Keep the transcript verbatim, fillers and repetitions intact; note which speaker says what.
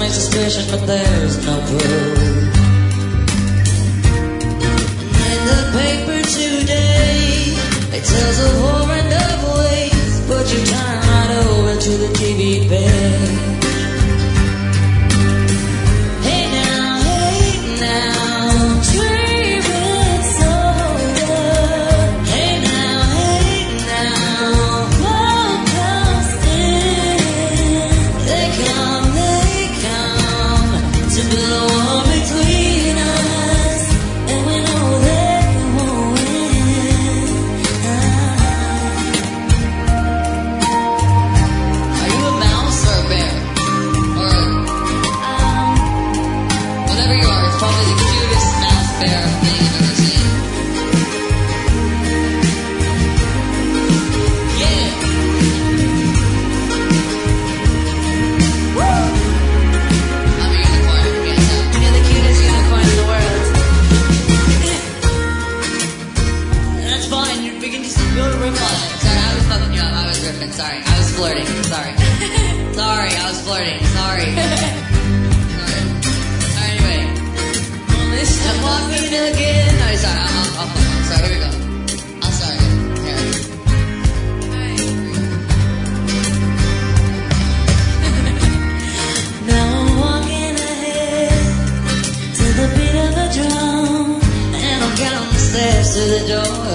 Speaker 1: always suspicious, but there's no proof. In the paper today, it tells of horrend of ways, but you turn right over to the T V page. Hey now, hey now, dream it's over. Hey now, hey now, love comes in. They come, they come to build a wall between us, and we know they won't win. Are you a mouse or a bear? Or a, um, whatever you are, it's probably the cutest mouse bear thing I've ever seen. Yeah. Woo! I'm a unicorn. Yes, you're the cutest unicorn in the world. That's fine. You we can just build a riff on it. Sorry, I was fucking you up. I was riffing. Sorry, I was flirting. Sorry. Sorry, I was flirting. Sorry. Sorry. Alright, anyway. I'm walking again. No, sorry. I'll, I'll, I'll, sorry, here we go. I'll start it. Here. Alright, here we go. Now I'm walking ahead to the beat of the drum, and I'm counting the steps to the door.